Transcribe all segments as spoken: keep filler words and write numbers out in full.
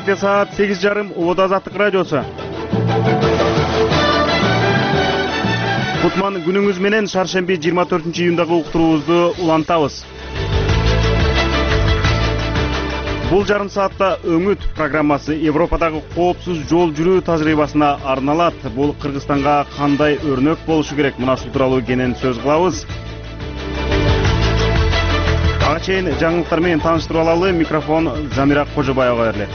Кечте саат сегиз жарым Улут Азаттык радиосу. Кутман күнүңүз менен шаршемби жыйырма төртүнчү июндагы уктуруубузду улантабыз. Бул жарым саатта Өңүт программасы Европадагы коопсуз жол жүрүү тажрыйбасына арналат. Бул Кыргызстанга кандай өрнөк болушу керек? Мына ушул тууралуу кенен сөз кылабыз. Ага чейин жаңылыктар менен тааныштырып алалы. Микрофон Замира Кожобаева берилет.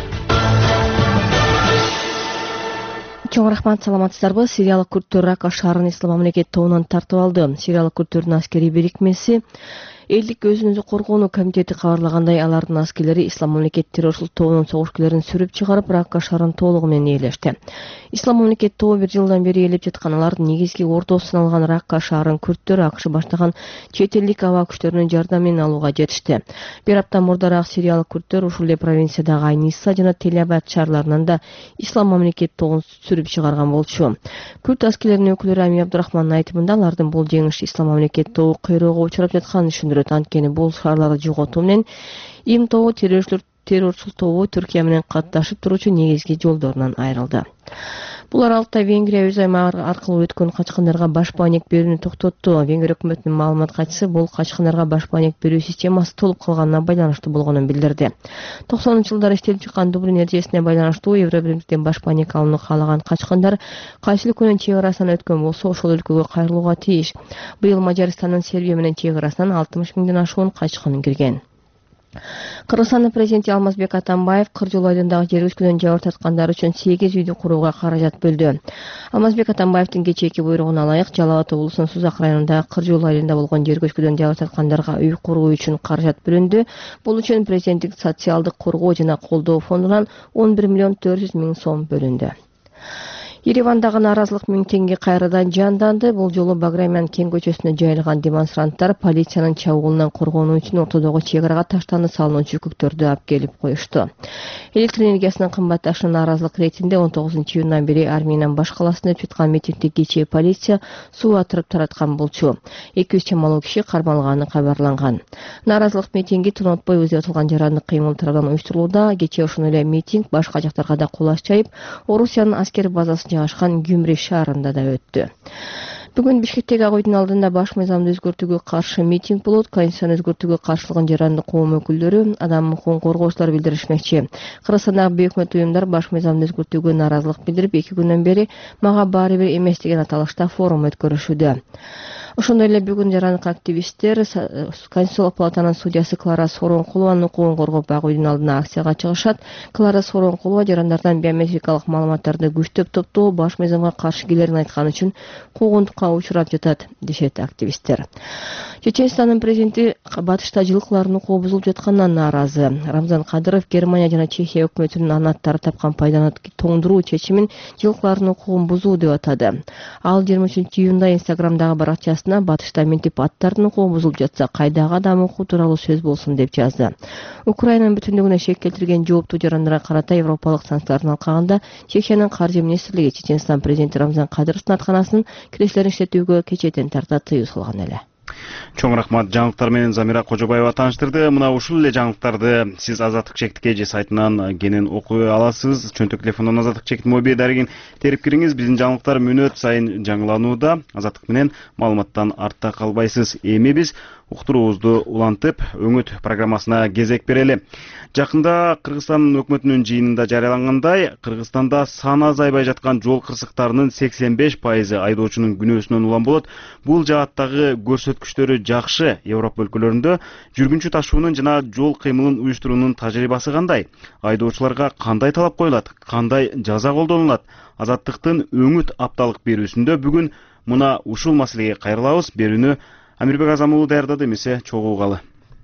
Чоң рахмат, саламатсыздарбы? Сириялык күрттөр Рака шаарын Ислам мамлекет тобунан тартып алды. Сириялык күрттөрдүн аскерий бирикмеси Элдик өзүн өзү коргонуу комитети кабарлагандай, алардын аскерлери Ислам мамлекет террорчулук тобунун согушкерлерин сүрүп чыгарып, Ракка шаарын толугу менен ээлешти. Ислам мамлекет тобу бир жылдан бери ээлеп жаткан, алардын негизги ордосу саналган Ракка шаарын күрттөр АКШ баштаган чет элдик аба күчтөрүнүн жардамы менен алууга жетишти. Бир апта мурдараак сириялык күрттөр ушул эле провинциядагы Айниса жана Тель-Абад шаарларынан да Ислам мамлекет тобун сүрүп чыгарган болчу. Күрт аскерлеринин өкүлү Рами Абдурахмандын айтымында, алардын бул жеңиш Ислам мамлекет тобу кыйроого учурап жатканын түшүндүрөт. Анткени бул шаарларды жоготуу менен Им тобу террорчулук тобу Түркия менен катташып туруучу негизги жолдорунан айрылды. Бул аралыкта Венгрия өз аймагы аркылуу өткөн качкындарга баш бааник берүүнү токтотту. Венгрия өкмөтүнүн маалымат катчысы бул качкындарга баш бааник берүү системасы толуп калганына байланыштуу болгонун билдирди. токсонунчу жылдары иштелип чыккан Дублин эрежесине байланыштуу Евробиримдиктен баш бааник алууну каалаган качкындар кайсы өлкөнүн чек арасынан өткөн болсо, ошол өлкөгө кайрылууга тийиш. Быйыл Мажарстандын Сербия менен чек арасынан алтымыш миңден ашуун качкын кирген. Кыргызстандын президенти Алмазбек Атамбаев Кыр Жол айылындагы жер көчкүдөн жабыр тарткандар үчүн сегиз үйдү курууга каражат бөлдү. Алмазбек Атамбаевдин кечээки буйругуна ылайык Жалал Абад облусунун Сузак районундагы Кыр Жол айылында болгон жер көчкүдөн жабыр тарткандарга үй куруу үчүн каражат бөлүндү. Бул үчүн президенттик социалдык коргоо жана колдоо фондунан он бир миллион төрт жүз миң сом бөлүндү. Еревандагы нааразылык митинги кайрадан жанданды. Бул жолу Баграмян кең көчөсүнө жайылган демонстранттар полициянын чабуулунан коргонуу үчүн ортодогу чек арага таштанды салынуучу күктөрдү алып келип коюшту. Электр энергиясынын кымбатташына нааразылык иретинде он тогузунчу июндан бери Армениянын баш каласында өтүп аткан митингди кечээ полиция суу атырып тараткан болчу. эки жүз чамалуу киши кармалганы кабарланган. Нааразылык митинги тунотпой өзгөртүлгөн жарандык кыймылдардан уюштурулууда. Кечээ ошондой эле митинг башка жактарга да кулаш жайып, Орусиянын аскер базасы жайгашкан Гюмри шаарында да өттү. Бүгүн Бишкектеги Ак үйдүн алдында баш мыйзамды өзгөртүүгө каршы митинг болот. Конституцияны өзгөртүүгө каршылыгын жарандык коом өкүлдөрү, адам укугун коргоочулар билдиришмекчи. Кыргызстандагы бейөкмөт уюмдар баш мыйзамды өзгөртүүгө нааразылык билдирип, эки күндөн бери мага баары бир эмес деген аталышта форум өткөрүшүүдө. Ошондой эле бүгүн жарандык активисттер Конституциялык палатанын судьясы Клара Соронкулованын укугун коргоп Ак үйдүн алдына акцияга чыгышат. Клара Соронкулова жарандардан биометрикалык маалыматтарды күчтөп топтоо баш мыйзамга каршы келерин айткан үчүн куугунтукка учурап жатат, дешет активисттер. Чеченстандын президенти батышта жылкылардын укугу бузулуп жатканынан нааразы. Рамзан Кадыров Германия жана Чехия өкмөтүнүн анаттары тапкан пайданы тоңдуруу чечимин жылкылардын укугун бузуу деп атады. Ал жыйырма үчүнчү июнда Инстаграмдагы баракчасына батышта мынтип аттардын укугу бузулуп жатса, кайдагы адам укугу тууралуу сөз болсун деп жазды. Украинанын бүтүндүгүнө шек келтирген жооптуу жарандарга карата европалык санкциялардын алкагында Чехиянын каржы министрлиги Чеченстан президенти Рамзан Кадыровдун атканасын кирестерин иштетүүгө кечээден тарта тыюу салган эле. Чоң рахмат, жаңылыктар менен Замира Кожобаева тааныштырды. Мына ушул эле жаңылыктарды сиз Азаттык чектик эже сайтынан кенен окуй аласыз. Чөнтөк телефондон Азаттык чектик мобиль дарегин терип кириңиз. Биздин жаңылыктар мүнөт сайын жаңыланууда. Азаттык менен маалыматтан артта калбайсыз. Эми биз уктуруубузду улантып, Өңүт программасына кезек берели. Жакында Кыргызстан өкмөтүнүн жыйынында жарыялангандай, Кыргызстанда саны азайбай жаткан жол кырсыктарынын сексен беш пайызы айдоочунун күнөөсүнөн улам болот. Бул жааттагы көрсөткүчтөрү жакшы. Европа өлкөлөрүндө жүргүнчү ташуунун жана жол кыймылын уюштуруунун тажрыйбасы кандай? Айдоочуларга кандай талап коюлат? Кандай жаза колдонулат? Азаттыктын Өңүт апталык берүүсүндө бүгүн мына ушул маселеге кайрылабыз. Берүүнү Амирбек Азам уулу даярдады, эмесе чогуу угалы.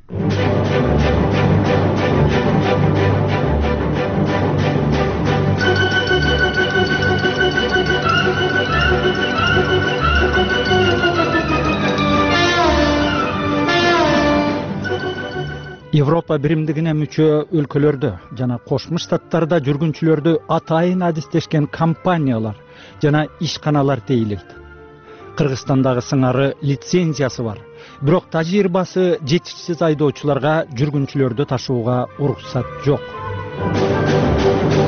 Европа биримдигине мүчө өлкөлөрдө жана Кошмо Штаттарда жүргүнчүлөрдү атайын адистешкен компаниялар жана ишканалар тейлейт. Кыргызстандагы сыңары лицензиясы бар. Бирок тажрыйбасы жетишсиз айдоочуларга жүргүнчүлөрдү ташууга уруксат жок.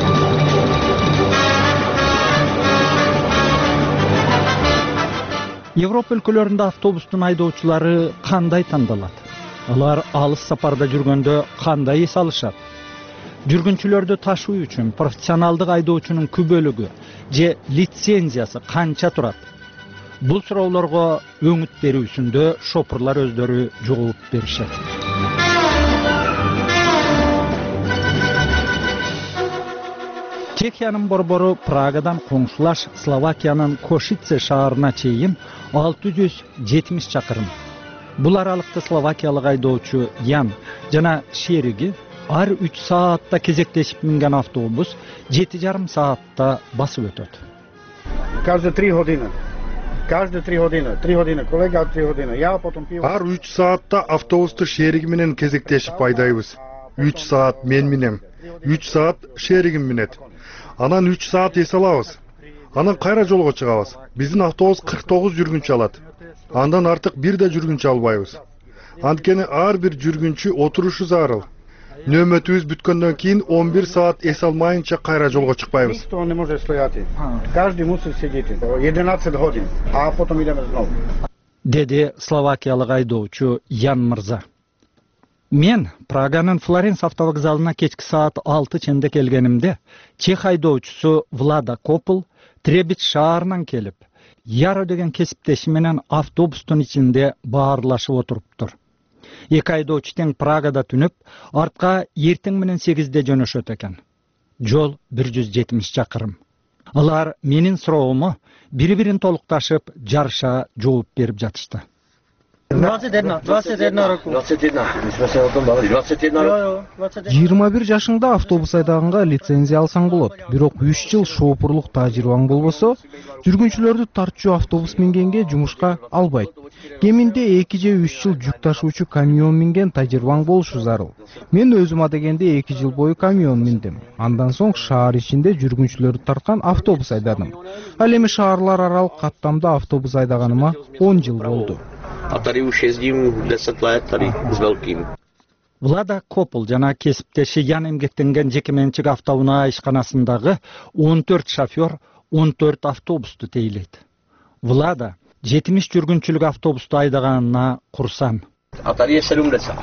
Европа өлкөлөрүндө автобустун айдоочулары кандай тандалат? Алар алыс сапарда жүргөндө кандай эс алышат? Жүргүнчүлөрдү ташуу үчүн профессионалдык айдоочунун күбөлүгү же лицензиясы канча турат? Бул суроолорго өңүт берүүсүндө шопурлар өздөрү жооп беришет. Чехиянын борбору Прагадан коңшулаш Словакиянын Кошице шаарына чейин алты жүз жетимиш чакырым. Бул аралыкта словакиялык айдоочу Ян жана шериги ар үч саатта кезектешип минген автобус жети жарым саатта басып өтөт. Каждые три годины. Каждые три годины. Три годины. Колега три годины. Я потом пиво. Ар үч саатта автобусту шериги менен кезектешип айдайбыз. үч саат мен минем. үч саат шеригим минет. Анан үч саат эс алабыз. Анан кайра жолго чыгабыз. Биздин автобус кырк тогуз жүргүнчү алат. Андан артык бир да жүргүнчү албайбыз. Анткени ар бир жүргүнчү отурушу зарыл. Нөмөтүбүз бүткөндөн кийин он бир саат эс алмайынча кайра жолго чыкпайбыз. Никто не может стоять. Каждый мусит сидеть. единадцать годин. А потом идем снова. Деди словакиялык айдоочу Ян мырза. Мен Праганын Флоренс автовокзалына кечки саат алты ченде келгенимде чех айдоочусу Влада Копл Требич шаарынан келип, Яро деген кесиптеши менен автобустун ичинде баарлашып отуруптур. Эки айдоочу тең Прагада түнүп, артка эртең менен сегизде жөнөшөт экен. Жол бир жүз жетимиш чакырым. Алар менин суроому бири-бирин толукташып, жарыша жооп берип жатышты. двадцать один, двадцать один року. двадцать один. Мы с вами бавили. двадцать один року. жыйырма бир жашыңда автобус айдаганга лицензия алсаң болот. Бирок үч жыл шоопурлук тажрыйбаң болбосо, жүргүнчүлөрдү тартчу автобус мингенге жумушка албайт. Кеминде эки же үч жыл жүк ташуучу камион минген тажрыйбаң болушу зарыл. Мен өзүм адегенде эки жыл бою камион миндим. Андан соң шаар ичинде жүргүнчүлөрдү тарткан автобус айдадым. Ал эми шаарлар аралык каттамда автобус айдаганыма он жыл болду. A tady už jezdím deset let, tady s velkým. Влада Копл жана кесиптеши Ян эмгектенген жеке менчик автоунаа ишканасындагы он төрт шофер он төрт автобусту тейлейт. Влада жетимиш жүргүнчүлүк автобусту айдаганына курсан. A tady je sedmdesát.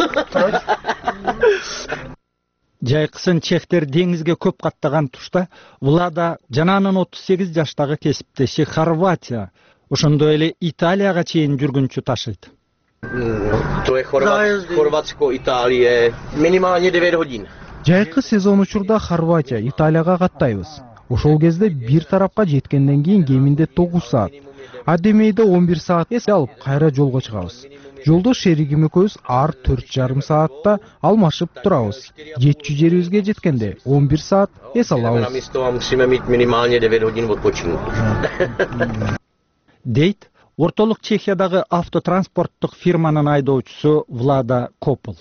Жайкысын чехтер деңизге көп каттаган тушта Влада жана анын отуз сегиз жаштагы кесиптеши Хорватия, ошондой эле Италияга чейин жүргүнчү ташыйт. To je Chorvatsko, Itálie, minimálně девять hodin. Жайкы сезон учурда Хорватия, Италияга каттайбыз. Ошол кезде бир тарапка жеткенден кийин кеминде тогуз саат. Адемейде он бир саат эс алып кайра жолго чыгабыз. Жолдош шеригим экөөбүз ар төрт жарым саатта алмашып турабыз. Жетчү жерибизге жеткенде он бир саат эс алабыз. Musíme mít minimálně devět hodin odpočinku. Дейт ортолук Чехиядагы автотранспорттук фирманын айдоочусу Влада Копл.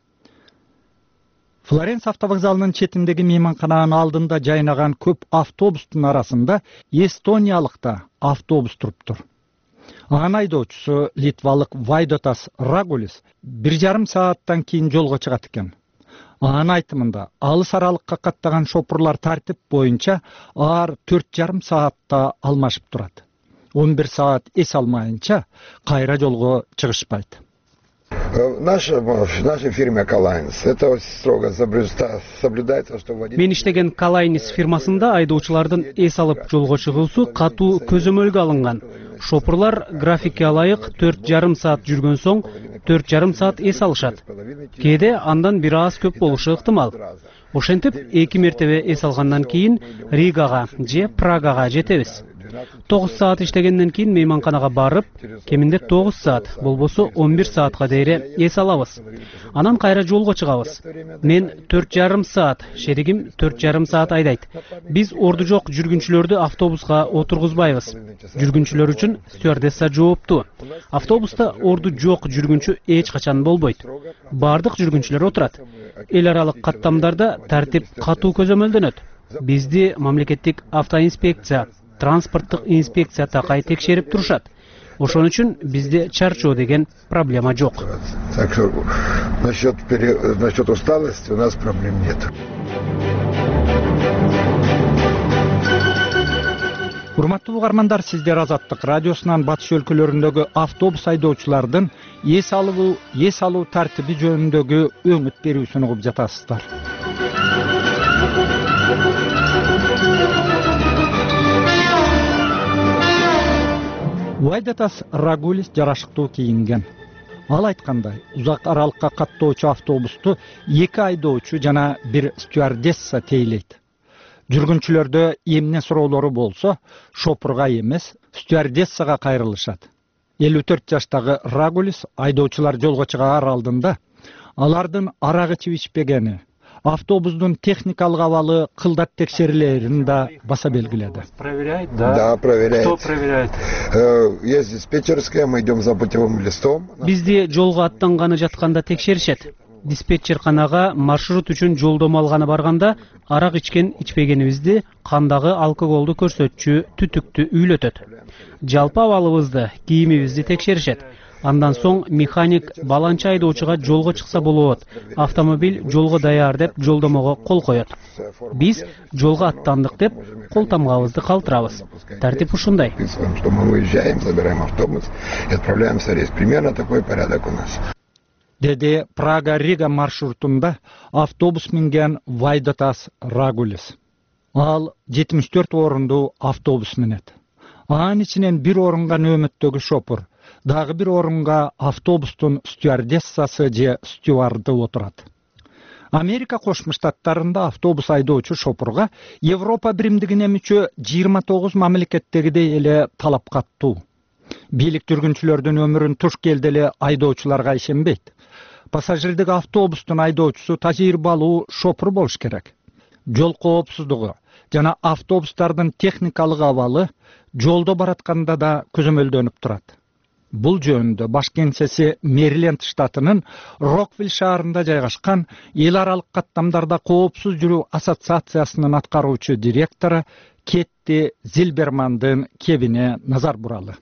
Флоренс автовокзалынын четиндеги мейманкананын алдында жайнаган көп автобустун арасында эстониялык да автобус туруптур. Анын айдоочусу литвалык Вайдотас Рагулис бир жарым сааттан кийин жолго чыгат экен. Анын айтымында алыс аралыкка каттаган шопурлар тартип боюнча ар төрт жарым саатта алмашып турат. он бир саат эс алмайынча кайра жолго чыгышпайт. В нашей фирме Калайнс это строго соблюдается, что водитель. Мен иштеген Калайнс фирмасында айдоочулардын эс алып жолго чыгуусу катуу көзөмөлгө алынган. Шопурлар графикке ылайык төрт жарым саат жүргөн соң төрт жарым саат эс алышат. Кээде андан бир аз көп болушу ыктымал. Ошентип эки мертебе эс алгандан кийин Ригага же Прагага жетебиз. тогуз саат иштегенден кийин мейманканага барып, кеминде тогуз саат, болбосо он бир саатка дейре эс алабыз. Анан кайра жолго чыгабыз. Мен төрт жарым саат, шеригим төрт жарым саат айдайт. Биз орду жок жүргүнчүлөрдү автобуска отургузбайбыз. Жүргүнчүлөр үчүн стюардесса жооптуу. Автобуста орду жок жүргүнчү эч качан болбойт. Бардык жүргүнчүлөр отурат. Эл аралык каттамдарда тартип катуу көзөмөлдөнөт. Бизди мамлекеттик автоинспекция, транспорттук инспекция такай текшерип турушат. Ошон үчүн бизде чарчоо деген проблема жок. Так что насчет насчет усталости у нас проблем нет. Урматтуу угармандар, сиздер Азаттык радиосунан батыш өлкөлөрүндөгү автобус айдоочулардын эс алуу эс алуу тартиби жөнүндөгү өңүт берүүсүн угуп жатасыздар. Вайдатас Рагулис жарашыктуу кийинген. Ал айткандай, узак аралыкка каттоочу автобусту эки айдоочу жана бир стюардесса тейлейт. Жүргүнчүлөрдө эмне суроолору болсо, шопурга эмес, стюардессага кайрылышат. элүү төрт жаштагы Рагулис айдоочулар жолго чыгаар алдында алардын арак ичип ичпегени, автобустун техникалык абалы кылдат текшерилерин да баса белгиледи. Проверяет, да? Да, проверяет. Кто проверяет? Есть диспетчерская, мы идем за путевым листом. Бизди жолго аттанганы жатканда текшеришет. Диспетчерканага маршрут үчүн жолдомо алганы барганда арак ичкен ичпегенибизди, кандагы алкоголду көрсөтчү түтүктү үйлөтөт. Жалпы абалыбызды, кийимибизди текшеришет. Андан соң механик баланча айдоочуга жолго чыкса болот, автомобиль жолго даяр деп жолдомого кол коет. Биз жолго аттандык деп кол тамгабызды калтырабыз. Тартип ушундай. Что мы уезжаем, забираем автобус и отправляемся в рейс. Примерно такой порядок у нас. Деди Прага-Рига маршрутунда автобус минген Вайдатас Рагулис. Ал жетимиш төрт орундуу автобус минет. Анын ичинен бир орунга нөмөттөгү шопур, дагы бир орунга автобустун стюардессасы же стюарды отурат. Америка Кошмо Штаттарында автобус айдоочу шопурга Европа биримдигине мүчө жыйырма тогуз мамлекеттегидей эле талап каттуу. Бийлик жүргүнчүлөрдүн өмүрүн туш келди эле айдоочуларга ишенбейт. Пассажирдик автобустун айдоочусу тажрыйбалуу шопур болуш керек. Жол коопсуздугу жана автобустардын техникалык абалы жолдо баратканда да көзөмөлдөнүп турат. Бул жөнүндө баш кеңсеси Мэриленд штатынын Роквилл шаарында жайгашкан эл аралык каттамдарда коопсуз жүрүү ассоциациясынын аткаруучу директору Кетти Зилбермандын кебине назар буралы.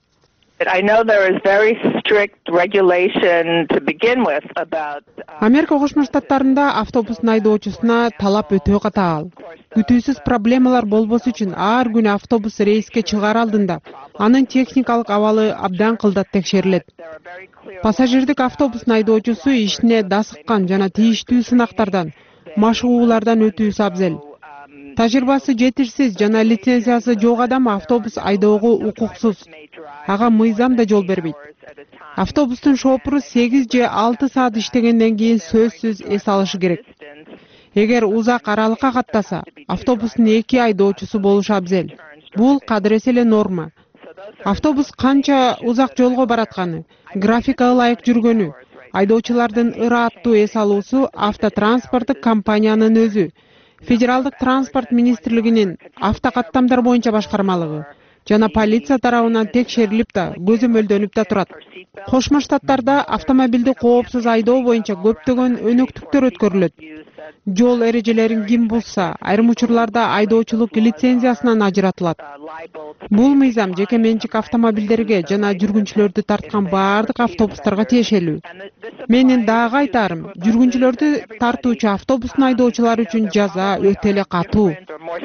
Америка Кошмо Штаттарында автобустун айдоочусуна талап өтө катаал. Күтүүсүз проблемалар болбосу үчүн ар күнү автобус рейске чыгаар алдында анын техникалык абалы абдан кылдат текшерилет. Пассажирдик автобустун айдоочусу ишине дасыккан жана тийиштүү сынактардан, машыгуулардан өтүүсү абзел. Тажрыйбасы жетишсиз жана лицензиясы жок адам автобус айдоого укуксуз. Ага мыйзам да жол бербейт. Автобустун шопуру сегиз же алты саат иштегенден кийин сөзсүз эс алышы керек. Эгер узак аралыкка каттаса, автобустун эки айдоочусу болушу абзел. Бул кадыресе эле норма. Автобус канча узак жолго баратканы, графикага ылайык жүргөнү, айдоочулардын ырааттуу эс алуусу автотранспорттук компаниянын өзү, Федералдык транспорт министрлигинин автокаттамдар боюнча башкармалыгы жана полиция тарабынан текшерилип да, көзөмөлдөнүп да турат. Кошмо Штаттарда автомобилди коопсуз айдоо боюнча көптөгөн өнөктүктөр өткөрүлөт. Жол эрежелерин ким бузса, айрым учурларда айдоочулук лицензиясынан ажыратылат. Бул мыйзам жеке менчик автомобилдерге жана жүргүнчүлөрдү тарткан баардык автобустарга тиешелүү. Менин дагы айтарым, жүргүнчүлөрдү тартуучу автобустун айдоочулары үчүн жаза өтө эле катуу.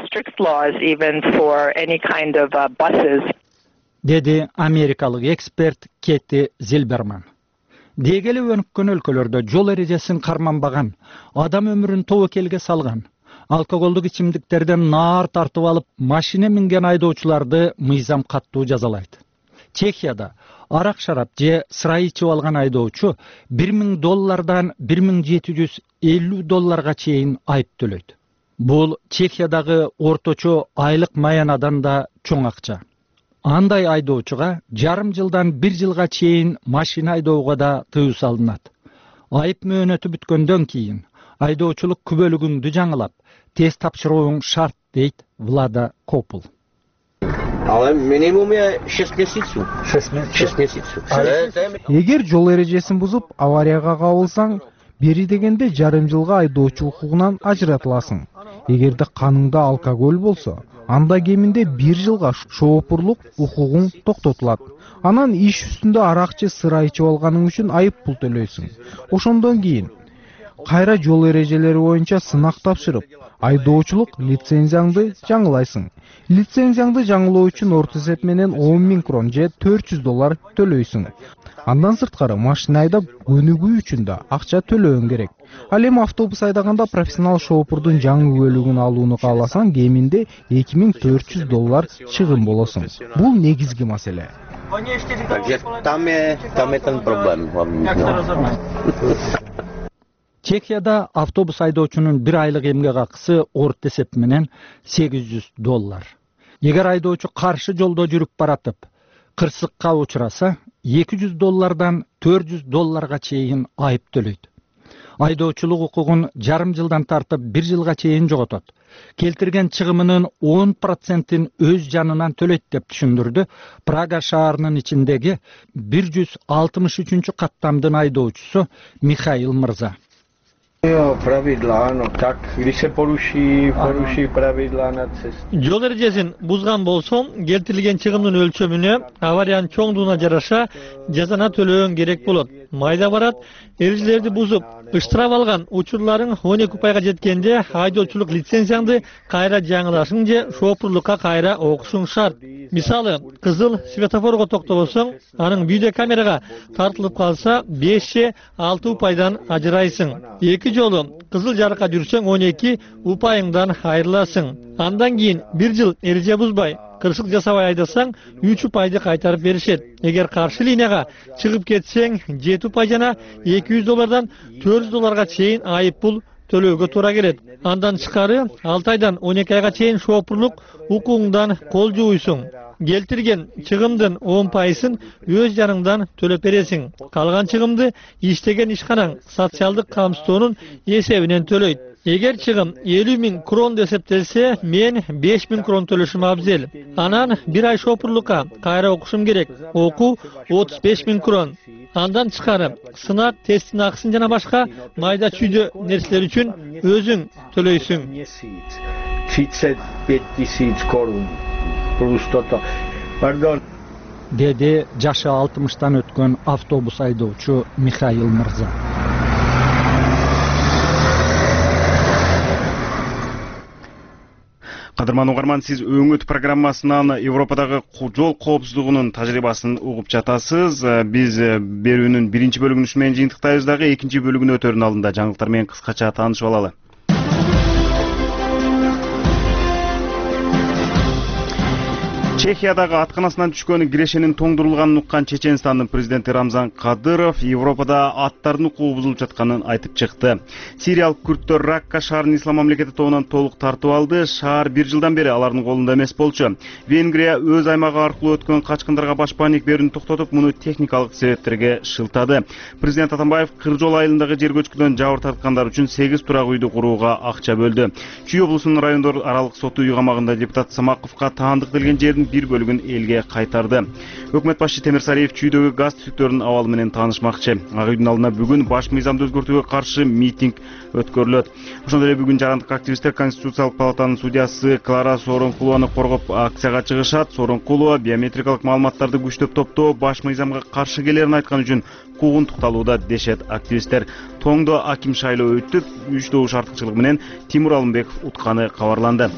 Деди америкалык эксперт Кетти Зилберман. Дегеле өнүккөн өлкөлөрдө жол эрежесин карманбаган, адам өмүрүн тобокелге салган, алкоголдук ичимдиктерден наар тартып алып, машина минген айдоочуларды мыйзам каттуу жазалайт. Чехияда арак шарап же сыра ичип алган айдоочу бир миң доллардан бир миң жети жүз элүү долларга чейин айып төлөйт. Бул Чехиядагы орточо айлык маянадан да чоң акча. Андай айдоочуга жарым жылдан бир жылга чейин машина айдоого да тыюу салынат. Айып мөөнөтү бүткөндөн кийин айдоочулук күбөлүгүңдү жаңылап, тест тапшырууң шарт, дейт Влада Копул. Але минимум шесть месяцев. шесть месяцев. Эгер жол эрежесин бузуп, аварияга кабылсаң, бери дегенде жарым жылга айдоочу укугунан ажыратыласың. Эгерде каныңда алкоголь болсо, анда кеминде бир жылга шоопурлук укугуң токтотулат. Анан иш үстүндө арак же сыра ичип алганың үчүн айып пул төлөйсүң. Ошондон кийин кайра жол эрежелери боюнча сынак тапшырып, айдоочулук лицензияңды жаңылайсың. Лицензияңды жаңылоо үчүн орто эсеп менен он миң крон же төрт жүз доллар төлөйсүң. Андан сырткары машина айдап көнүгүү үчүн да акча төлөөң керек. Ал эми автобус айдаганда профессионал шофурдун жаңы көлүгүн алууну кааласаң, кеминде эки миң төрт жүз доллар чыгым болосуң. Бул негизги маселе. Там е, там е ten problem. Чехияда автобус айдоочунун бир айлык эмгек акысы орто эсеп менен сегиз жүз доллар. Эгер айдоочу каршы жолдо жүрүп баратып, кырсыкка учураса, эки жүз доллардан төрт жүз долларга чейин айып төлөйт. Айдоочулук укугун жарым жылдан тартып бир жылга чейин жоготот. Келтирген чыгымынын он процентин өз жанынан төлөйт деп түшүндүрдү Прага шаарынын ичиндеги бир жүз алтымыш үчүнчү каттамдын айдоочусу Михаил мырза. Правила, no так, když se poruší, poruší pravila na cestě. Жол эрежесин бузган болсом, келтирилген чыгымдын өлчөмүнө, авариянын чоңдугуна жараша жазана төлөөң керек болот. Майда барат, эрежелерди бузуп, ыштырап алган учурларың он эки пайга жеткенде айдоочулук лицензияңды кайра жаңылашың же шофурлукка кайра окушуң шарт. Мисалы, кызыл светофорго токтобосоң, анын видео камерага тартылып калса, беш же алты упайдан ажырайсың. Эки жолу кызыл жарыкка жүрсөң он эки упайыңдан айрыласың. Андан кийин бир жыл эреже бузбай, кырсык жасабай айдасаң, үч упайды кайтарып беришет. Эгер каршы линияга чыгып кетсең, жети упай жана эки жүз доллардан төрт жүз долларга чейин айып пул төлөөгө туура келет. Андан тышкары алты айдан он эки айга чейин шофурлук укугуңдан кол жууйсуң. Келтирген чыгымдын он пайызын өз жаныңдан төлөп бересиң. Калган чыгымды иштеген ишканаң социалдык камсыздоонун эсебинен төлөйт. Эгер чыгым элүү миң крон эсептелсе, мен беш миң крон төлөшүм абзел. Анан бир ай шофурлукка кайра окушум керек. Окуу отуз беш миң крон. Андан тышкары сынак, тесттин акысын жана башка майда чүйдө нерселер үчүн өзүң төлөйсүң. тридцать пять тысяч корун. Pardon. Dedi жашы алтымыштан өткөн автобус айдоочу Михаил мырза. Кадырман угарман, сиз өңөт программасынан Европадагы жол коопсуздугунун тажрыйбасын угуп жатасыз. Биз берүүнүн биринчи бөлүгүн ушу менен жыйынтыктайбыз дагы, экинчи бөлүгүн өтөрүн алдында жаңылыктар менен кыскача таанышып алалы. Чехиядагы атканасынан түшкөн кирешенин тоңдурулганын уккан Чеченстандын президенти Рамзан Кадыров Европада аттардын укугу бузулуп жатканын айтып чыкты. Сириялык күрттөр Ракка шаарын ислам мамлекети тобунан толук тартып алды. Шаар бир жылдан бери алардын колунда эмес болчу. Венгрия өз аймагы аркылуу өткөн качкындарга баш паник берүүнү токтотуп, муну техникалык себептерге шылтады. Президент Атамбаев Кыр жол айылындагы жер көчкүдөн жабыр тарткандар үчүн сегиз турак үйдү курууга акча бөлдү. Чүй облусунун райондор аралык соту үй камагында депутат Самаковго таандык делген жердин бир бөлүгүн элге кайтарды. Өкмөт башчы Темирсариев чүйдөгү газ түтүктөрүнүн абалы менен таанышмакчы. Ак үйдүн алдына бүгүн баш мыйзамды өзгөртүүгө каршы митинг өткөрүлөт. Ошондой эле бүгүн жарандык активисттер Конституциялык палатанын судьясы Клара Сооронкулованы коргоп акцияга чыгышат. Сооронкулова биометрикалык маалыматтарды күчтөп топтоо баш мыйзамга каршы келерин айткан үчүн куугунтукталууда дешет активисттер. Тоңдо аким шайлоо өттү. Үч добуш артыкчылыгы менен Тимур Алымбеков утканы кабарланды.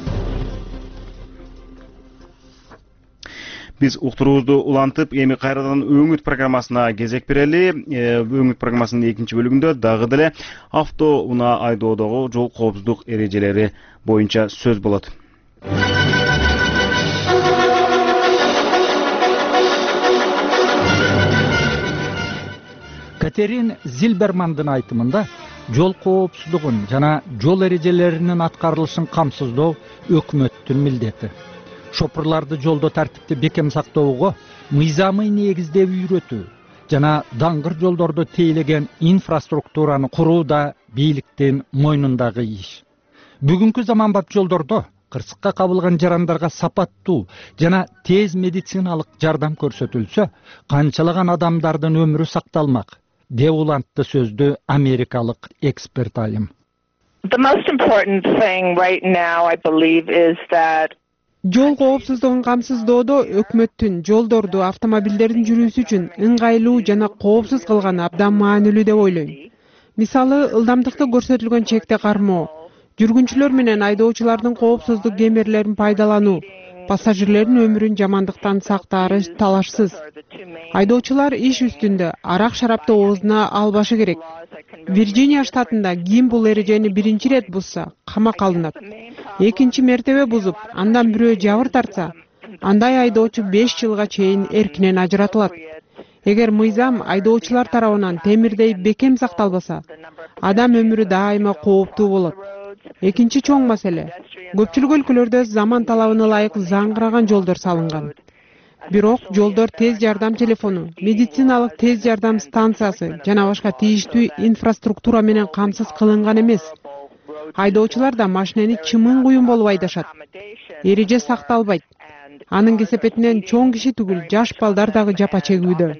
Биз уктуруубузду улантып, эми кайрадан өңүт программасына кезек берели. Өңүт программасынын экинчи бөлүгүндө дагы деле авто унаа айдоодогу жол коопсуздук эрежелери боюнча сөз болот. Катерин Зильбермандын айтымында жол коопсуздугун жана жол эрежелеринин аткарылышын камсыздоо өкмөттүн милдети. Шопурларды жолдо тартипти бекем сактоого мыйзамый негизде үйрөтүү жана даңгыр жолдордо тейлеген инфраструктураны куруу да бийликтин мойнундагы иш. Бүгүнкү заманбап жолдордо кырсыкка кабылган жарандарга сапаттуу жана тез медициналык жардам көрсөтүлсө, канчалаган адамдардын өмүрү сакталмак, деп улантты сөздү америкалык эксперт алим. The most important thing right now, I believe, is that жол коопсуздугун камсыздоодо өкмөттүн жолдорду автомобилдердин жүрүүсү үчүн ыңгайлуу жана коопсуз кылганы абдан маанилүү деп ойлойм. мисалы ылдамдыкты көрсөтүлгөн чекте кармоо, жүргүнчүлөр менен айдоочулардын коопсуздук кемерлерин пайдалануу пассажирлердин өмүрүн жамандыктан сактаары талашсыз. Айдоочулар иш үстүндө арак шарапты оозуна албашы керек. Вирджиния штатында ким бул эрежени биринчи ирет бузса камакка алынат. Экинчи мертебе бузуп, андан бирөө жабыр тартса, андай айдоочу беш жылга чейин эркинен ажыратылат. Эгер мыйзам айдоочулар тарабынан темирдей бекем сакталбаса, адам өмүрү дайыма кооптуу болот. Экинчи чоң маселе, көпчүлүк өлкөлөрдө заман талабына ылайык заңгыраган жолдор салынган. Бирок жолдор тез жардам телефону, медициналык тез жардам станциясы жана башка тийиштүү инфраструктура менен камсыз кылынган эмес. Айдоочулар да машинени чымын куюн болуп айдашат. Эреже сакталбайт. Анын кесепетинен чоң киши түгүл, жаш балдар дагы жапа чегүүдө.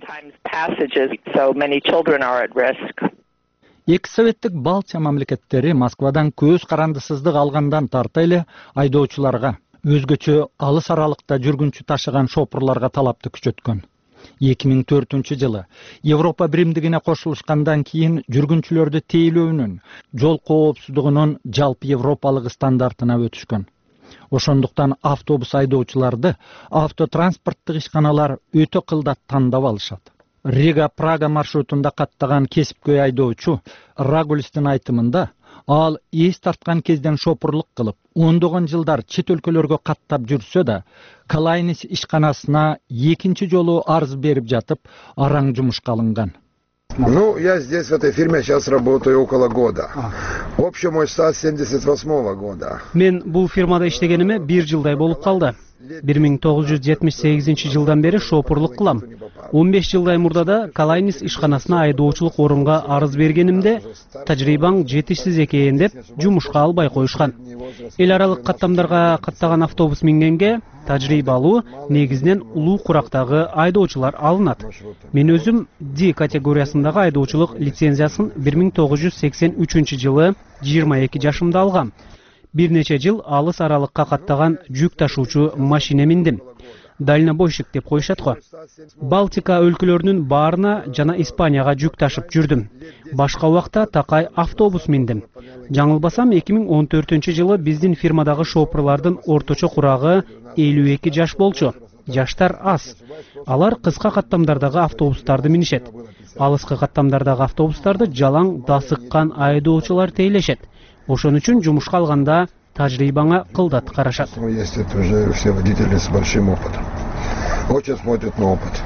Эки советтик Балтия мамлекеттери Москвадан көз карандысыздык алгандан тарта эле айдоочуларга, өзгөчө алыс аралыкта жүргүнчү ташыган шопурларга талапты күчөткөн. эки миң төртүнчү жылы Европа биримдигине кошулушкандан кийин жүргүнчүлөрдү тейлөөнүн, жол коопсуздугунун жалпы европалык стандартына өтүшкөн. Ошондуктан автобус айдоочуларды автотранспорттук ишканалар өтө кылдат тандап алышат. Рига-Прага маршрутунда каттаган кесипкөй айдоочу Рагулистин айтымында, ал эс тарткан кезден шопурлук кылып, ондогон жылдар чет өлкөлөргө каттап жүрсө да, Калайнис ишканасына экинчи жолу арыз берип жатып, араң жумушка алынган. Ну, я здесь в этой фирме сейчас работаю около года. Общий мой стаж семьдесят восьмого года. Мен бул фирмада иштегениме бир жылдай болуп калды. бир миң тогуз жүз жетимиш сегизинчи жылдан бери шопурлук кылам. он беш жылдай мурда да Калайнис ишканасына айдоочулук орунга арыз бергенимде, тажрыйбаң жетишсиз экен деп жумушка албай коюшкан. Эл аралык каттамдарга каттаган автобус мингенге тажрыйбалуу негизинен улуу курактагы айдоочулар алынат. Мен өзүм D категориясындагы айдоочулук лицензиясын бир миң тогуз жүз сексен үчүнчү жылы жыйырма эки жашымда алгам. Бир нече жыл алыс аралыкка каттаган жүк ташуучу машине миндим. Дальнобойщик деп коюшат го. Балтика өлкөлөрүнүн баарына жана Испанияга жүк ташып жүрдүм. Башка убакта такай автобус миндим. Жаңылбасам эки миң он төртүнчү жылы биздин фирмадагы шопурлардын орточо курагы элүү эки жаш болчу. Жаштар аз. Алар кыска каттамдардагы автобустарды минишет. Алыскы каттамдардагы автобустарды жалаң дасыккан айдоочулар тейлешет. Ошон үчүн жумушка алганда тажрыйбаңа кылдат карашат. Есть уже все водители с большим опытом. Очень смотрят на опыт.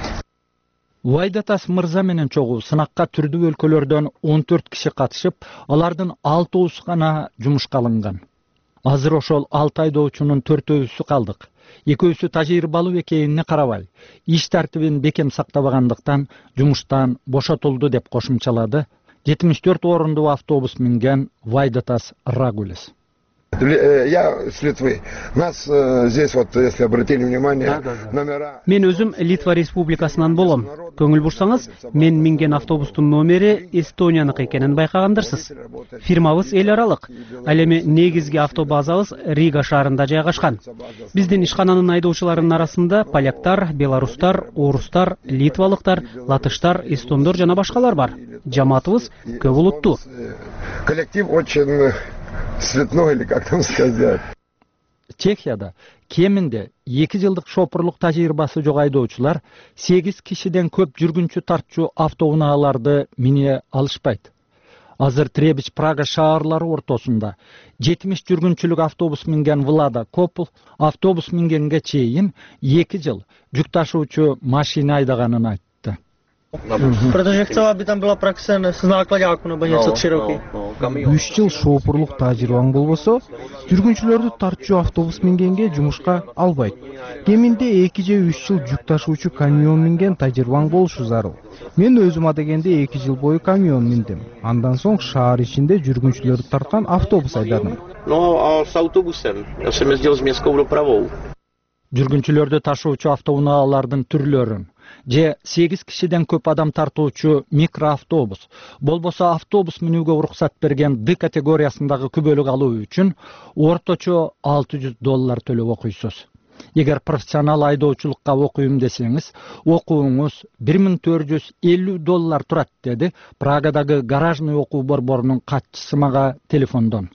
Вайдатас мырза менен чогуу сынакка түрдүү өлкөлөрдөн он төрт киши катышып, алардын алтоосу гана жумушка алынган. Азыр ошол алты айдоочунун төртөөсү калдык. Экөөсү тажрыйбалуу экенине карабай, иш тартибин бекем сактабагандыктан жумуштан бошотулду деп кошумчалады жетимиш төрт орундуу автобус минген Вайдатас Рагулис. Я с Литвы. Нас здесь вот, если обратили внимание, номера... Мен өзүм Литва республикасынан болом. Көңүл бурсаңыз, мен минген автобустун номери Эстонияныкы экенин байкагандырсыз. Фирмабыз эл аралык. Ал эми негизги автобазабыз Рига шаарында жайгашкан. Биздин ишкананын айдоочуларынын арасында поляктар, белорустар, орустар, литвалыктар, латыштар, эстондор жана башкалар бар. Жамаатыбыз көп улуттуу. Коллектив очень цветной, или как там сказать. Чехияда кеминде эки жылдык шопурлук тажрыйбасы жок айдоочулар сегиз кишиден көп жүргүнчү тартчу автоунааларды мине алышпайт. Азыр Требич Прага шаарлары ортосунда жетимиш жүргүнчүлүк автобус минген Влада Копул автобус мингенге чейин эки жыл жүк ташуучу машина айдаганын айтты. Потому я хотела бы там была проксена с накладяку на больницу широкий. үч жыл шопурлук тажрыйбаң болбосо, жүргүнчүлөрдү тартчу автобус мингенге жумушка албайт. Кеминде эки же үч жыл жүк ташуучу камион минген тажрыйбаң болушу зарыл. Мен өзүм адегенде эки жыл бою камион миндим. Андан соң шаар ичинде жүргүнчүлөрдү тарткан автобус айдадым. Но с автобусом я сам сделал Минского правол. Жүргүнчүлөрдү ташуучу автоунаалардын түрлөрүн же сегиз кишиден көп адам тартуучу микроавтобус, болбосо автобус минүүгө уруксат берген D категориясындагы күбөлүк алуу үчүн орточо алты жүз доллар төлөп окуйсуз. Эгер профессионал айдоочулукка окуйм десеңиз, окууңуз бир миң төрт жүз элүү доллар турат, деди Прагадагы гаражный окуу борборунун катчысы мага телефондон.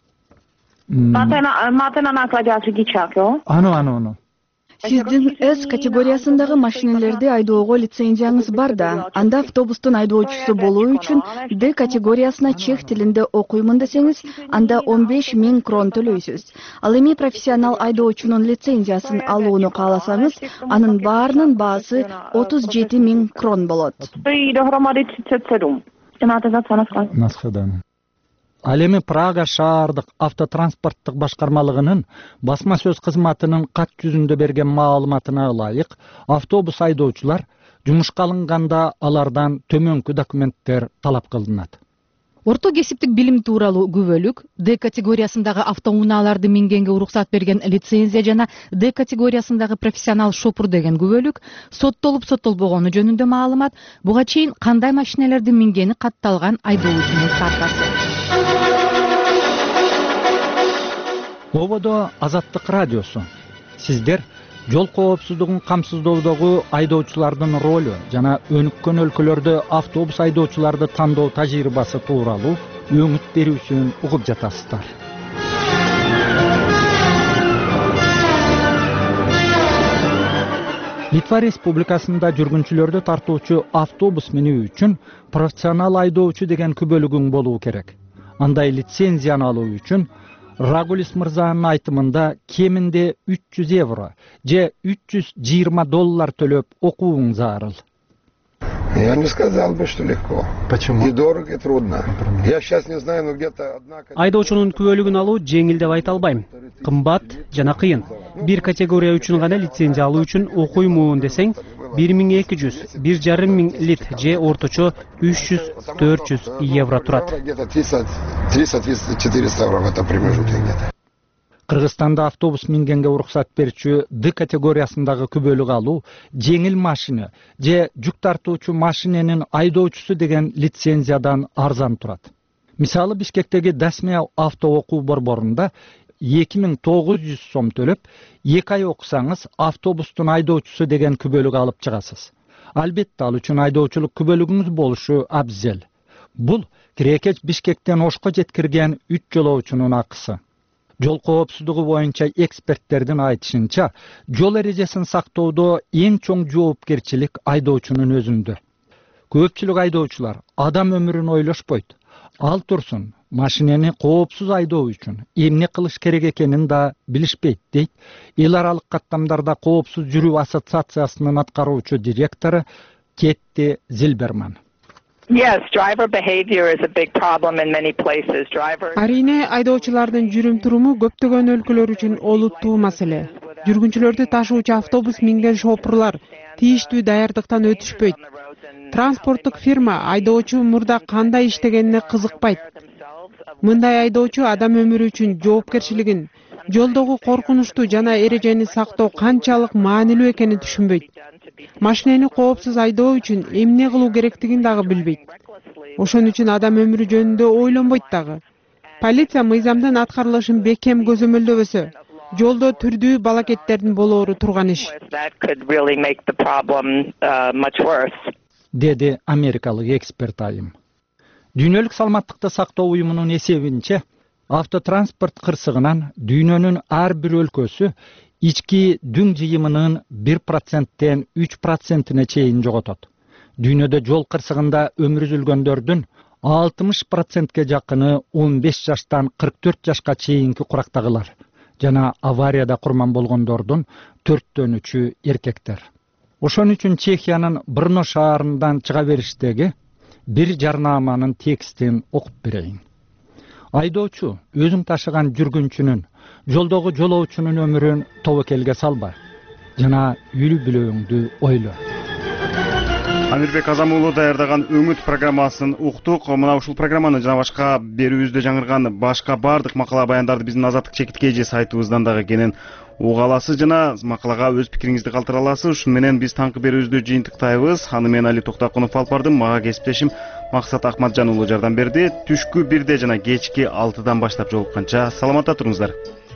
Ану, ану, ану. Сиздин С категориясындагы машиналерди айдоого лицензияңыз бар да, анда автобустун айдоочусу болуу үчүн Д категориясына чех тилинде окуймун десеңиз, анда он беш миң крон төлөйсүз. Ал эми профессионал айдоочунун лицензиясын алууну кааласаңыз, анын баарынын баасы отуз жети миң крон болот. Ал эми Прага шаардык автотранспорттук башкармалыгынын басма сөз кызматынын кат жүзүндө берген маалыматына ылайык, автобус айдоочулар жумушка алынганда алардан төмөнкү документтер талап кылынат. Орто кесиптик билим тууралуу күбөлүк, Д категориясындагы автоунааларды мингенге уруксат берген лицензия жана Д категориясындагы профессионал шопур деген күбөлүк, соттолуп соттолбогону жөнүндө маалымат, буга чейин кандай машиналерди мингени катталган айдоочунун картасы. Ободо Азаттык радиосу. Сиздер жол коопсуздугун камсыздоодогу айдоочулардын ролу жана өнүккөн өлкөлөрдө автобус айдоочуларды тандоо тажрыйбасы тууралуу өңүт берүүсүн угуп жатасыздар. Литва Республикасында жүргүнчүлөрдү тартуучу автобус минүү үчүн профессионал айдоочу деген күбөлүгүң болуу керек. Андай лицензияны алуу үчүн Рагулис мырзанын айтымында кеминде үч жүз евро же үч жүз жыйырма доллар төлөп окууң зарыл. Я не сказал бы, что легко. Почему? И дорого, и трудно. Я сейчас не знаю, но где-то одна... Айдоочунун күбөлүгүн алуу жеңил деп айта албайм. Кымбат жана кыйын. Бир категория үчүн гана лицензия алуу үчүн окуймун десең, бир миң эки жүз, бир жарым миң лит же орточо үч жүз төрт жүз евро турат. Где-то триста-четыреста евро в этом промежутке где-то. Кыргызстанда автобус мингенге уруксат берүүчү Д категориясындагы күбөлүк алуу жеңил машина же жүк тартуучу машиненин айдоочусу деген лицензиядан арзан турат. Мисалы Бишкектеги Дасмия авто окуу борборунда эки миң тогуз жүз сом төлөп, эки ай окусаңыз автобустун айдоочусу деген күбөлүк алып чыгасыз. Албетте ал үчүн айдоочулук күбөлүгүңүз болушу абзел. Бул кирекеч Бишкектен Ошко жеткирген үч жолоочунун акысы. Жол коопсуздугу боюнча эксперттердин айтышынча, жол эрежесин сактоодо эң чоң жоопкерчилик айдоочунун өзүндө. Көпчүлүк айдоочулар адам өмүрүн ойлошпойт. Ал турсун, машинени коопсуз айдоо үчүн эмне кылыш керек экенин да билишпейт, дейт эл аралык каттамдарда коопсуз жүрүү ассоциациясынын аткаруучу директору Кетти Зилберман. Yes, driver behavior is a big problem in many places. Drivers... Арине айдоочулардын жүрүм-туруму көптөгөн өлкөлөр үчүн олуттуу маселе. Жүргүнчүлөрдү ташуучу автобус минген шопурлар тийиштүү даярдыктан өтүшпөйт. Транспорттук фирма айдоочу мурда кандай иштегенине кызыкпайт. Мындай айдоочу адам өмүрү үчүн жоопкерчилигин, жолдогу коркунучтуу жана эрежени сактоо канчалык маанилүү экенин түшүнбөйт. Машинени коопсуз айдоо үчүн эмне кылуу керектигин дагы билбейт. Ошон үчүн адам өмүрү жөнүндө ойлонбойт дагы. Полиция мыйзамдын аткарылышын бекем көзөмөлдөбөсө, жолдо түрдүү балакеттердин болоору турган иш. Деди америкалык эксперт айым. Дүйнөлүк саламаттыкты сактоо уюмунун эсебинче, автотранспорт кырсыгынан дүйнөнүн ар бир өлкөсү ички дүң жыйымынын бир проценттен үч процентине чейин жоготот. Дүйнөдө жол кырсыгында өмүр үзүлгөндөрдүн алтымыш процентке жакыны он беш жаштан кырк төрт жашка чейинки курактагылар жана аварияда курман болгондордун төрттөн үчү эркектер. Ошон үчүн Чехиянын Брно шаарынан чыга бериштеги бир жарнаманын текстин окуп берейин. Айдоочу өзүң ташыган жүргүнчүнүн, жолдогу жолоочунун өмүрүн тобокелге салба жана үлү бүлөңдү ойло. Амирбек Азам уулу даярдаган Өңүт программасын уктук. Мына ушул программаны жана башка берүүбүздө жаңырган башка бардык макала баяндарды биздин Азаттык чекитке эже сайтыбыздан дагы кенен уга аласыз жана макалага өз пикириңизди калтыра аласыз. Ушун менен биз таңкы берүүбүздү жыйынтыктайбыз. Аны мен Али Токтакунов алып бардым. Мага кесиптешим Максат Акматжан уулу жардам берди. Түшкү бирде жана кечки алтыдан баштап жолукканча саламатта туруңуздар.